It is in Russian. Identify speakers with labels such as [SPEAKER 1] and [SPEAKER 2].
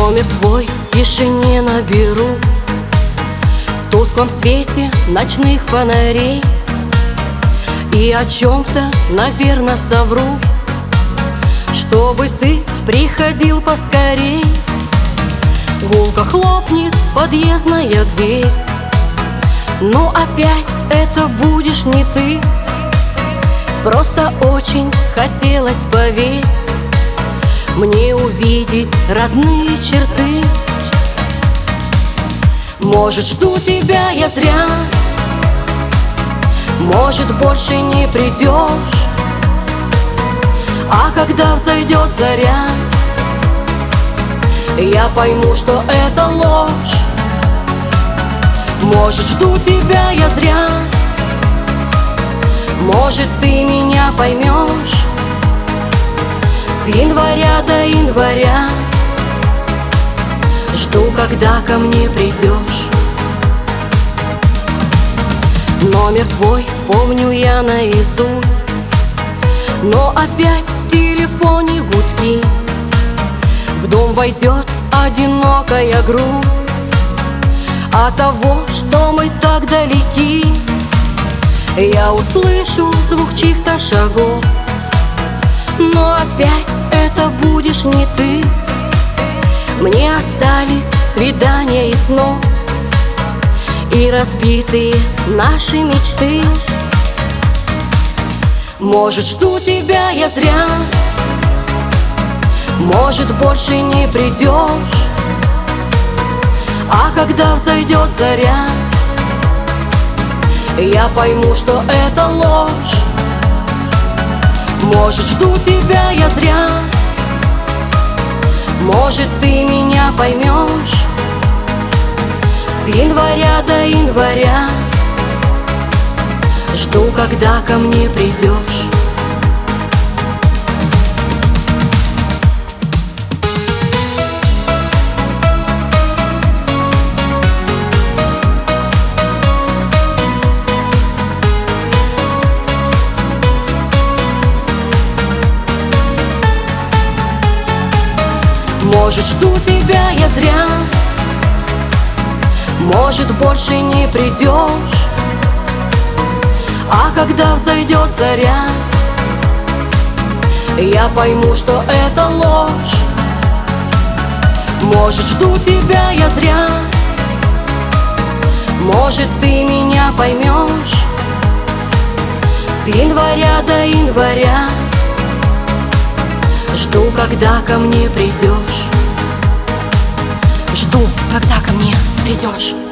[SPEAKER 1] Номер твой в тишине наберу, в тусклом свете ночных фонарей, и о чем-то, наверно, совру, чтобы ты приходил поскорей. Гулко хлопнет подъездная дверь, но опять это будешь не ты. Просто очень хотелось, поверь, мне увидеть родные черты. Может, жду тебя я зря, может, больше не придешь. А когда взойдет заря, я пойму, что это ложь. Может, жду тебя я зря, может, ты меня поймешь. С января до января жду, когда ко мне придешь. Номер твой помню я наизусть, но опять в телефоне гудки. В дом войдет одинокая грусть от того, что мы так далеки. Я услышу звук чьих-то шагов, но опять это будешь не ты. Мне остались свидания и снов, и разбитые наши мечты. Может, жду тебя я зря, может, больше не придешь. А когда взойдет заря, я пойму, что это ложь. Может, жду тебя я зря, может, ты меня поймешь. С января до января жду, когда ко мне придешь. Может, жду тебя я зря, может, больше не придешь. А когда взойдет заря, я пойму, что это ложь. Может, жду тебя я зря, может, ты меня поймешь. С января до января жду, когда ко мне придешь. Жду, когда ко мне придешь.